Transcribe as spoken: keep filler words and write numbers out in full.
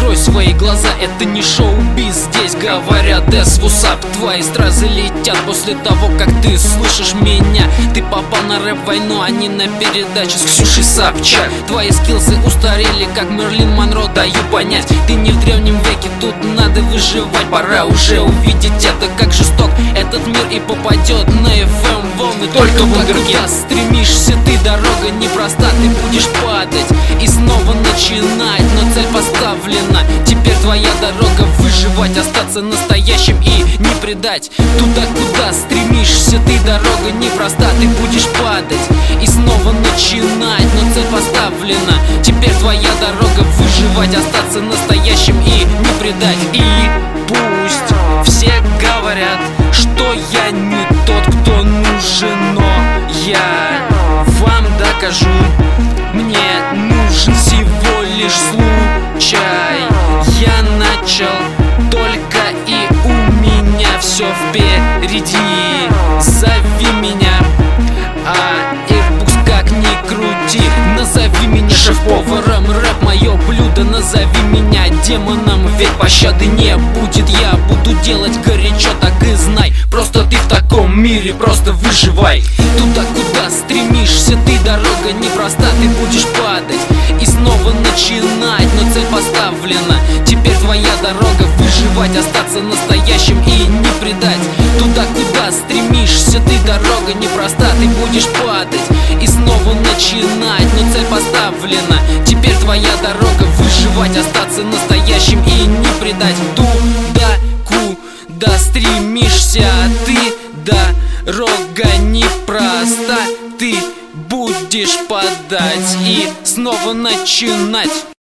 Открой свои глаза, это не шоу-биз. Здесь говорят эс вусап. Твои стразы летят после того, как ты слышишь меня. Ты попал на рэп-войну, а не на передачу с Ксюшей Собчак. Твои скиллсы устарели, как Мерлин Монро, даю понять. Ты не в древнем веке, тут надо выживать. Пора уже увидеть это, как жесток этот мир, и попадет на эф эм волны только в игроке. Стремишься ты, дорога непроста, ты будешь падать и снова начинать, но цель поставлена. Теперь твоя дорога выживать, остаться настоящим и не предать. Туда, куда стремишься ты, дорога непроста, ты будешь падать и снова начинать, но цель поставлена. Теперь твоя дорога выживать, остаться настоящим и не предать. И пусть все говорят, что я не тот, кто нужен, но я вам докажу. Мне нужен всего лишь случай. Я начал только, и у меня все впереди. Зови меня, а Airbus как ни крути. Назови меня шеф-поваром, рэп мое блюдо. Назови меня демоном, ведь пощады не будет. Я буду делать горячо, так и знай. Просто ты в таком мире, просто выживай. Туда, куда стремишься ты, дорога непроста, ты будешь падать и снова начинать, но цель поставлена. Теперь твоя дорога выживать, остаться настоящим и не предать. Туда, куда стремишься ты, дорога непроста, ты будешь падать и снова начинать, но цель поставлена. Теперь твоя дорога выживать, остаться настоящим и не предать. Туда, куда стремишься ты, дорога непроста, ты будешь падать и снова начинать.